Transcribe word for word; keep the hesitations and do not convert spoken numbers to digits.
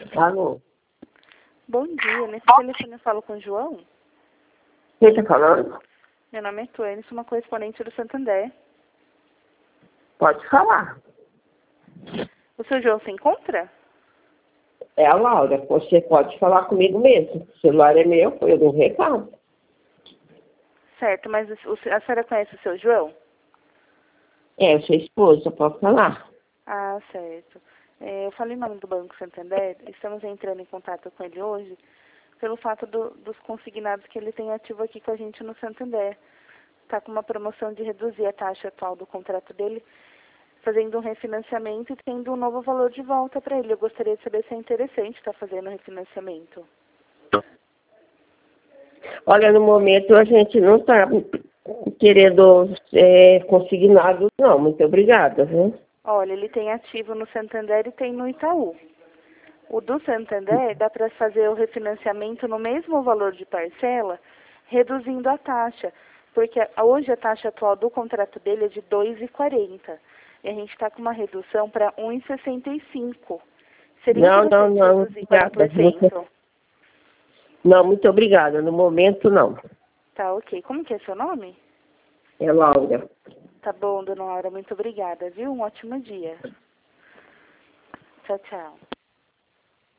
Alô? Bom dia, nesse telefone eu falo com o João. Quem tá falando? Meu nome é Tuane, sou uma correspondente do Santander. Pode falar. O seu João se encontra? É a Laura. Você pode falar comigo mesmo. O celular é meu, eu dou um recado. Certo, mas o, a senhora conhece o seu João? É, eu sou esposa, pode falar. Ah, certo. É, eu falei em nome do Banco Santander, estamos entrando em contato com ele hoje pelo fato do, dos consignados que ele tem ativo aqui com a gente no Santander. Está com uma promoção de reduzir a taxa atual do contrato dele, fazendo um refinanciamento e tendo um novo valor de volta para ele. Eu gostaria de saber se é interessante estar fazendo o refinanciamento. Olha, no momento a gente não está querendo é, consignado, não. Muito obrigada, viu? Olha, ele tem ativo no Santander e tem no Itaú. O do Santander dá para fazer o refinanciamento no mesmo valor de parcela, reduzindo a taxa, porque hoje a taxa atual do contrato dele é de dois reais e quarenta centavos. E a gente está com uma redução para um real e sessenta e cinco centavos. Seria Não, não, interessante não. reduzir quatro por Obrigada. cento. Não, muito obrigada. No momento, não. Tá, ok. Como que é seu nome? É Laura. Tá bom, dona Laura. Muito obrigada, viu? Um ótimo dia. Tchau, tchau.